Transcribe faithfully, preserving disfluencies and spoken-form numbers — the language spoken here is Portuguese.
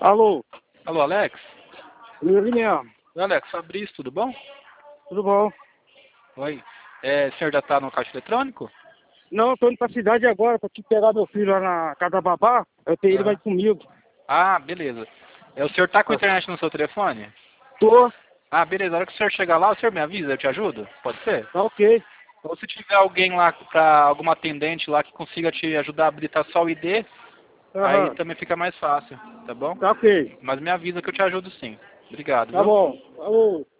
Alô, Alô, Alex? eu vi mesmo. Oi, Alex, Fabrício, tudo bom? Tudo bom? Oi. É, o senhor já está no caixa eletrônico? Não, eu tô indo pra cidade agora pra te pegar meu filho lá na casa da babá. Eu tenho ele vai Ah, comigo. ah, beleza. É, o senhor tá com Ah, internet no seu telefone? tô, Ah, beleza. Na hora que o senhor chegar lá, o senhor me avisa, eu te ajudo? Pode ser? tá ok. Ou se tiver alguém lá, pra, alguma atendente lá que consiga te ajudar a habilitar só o I D, aí Aham, também fica mais fácil, tá bom? tá ok. Mas me avisa que eu te ajudo sim. Obrigado, Tá viu? bom. Alô.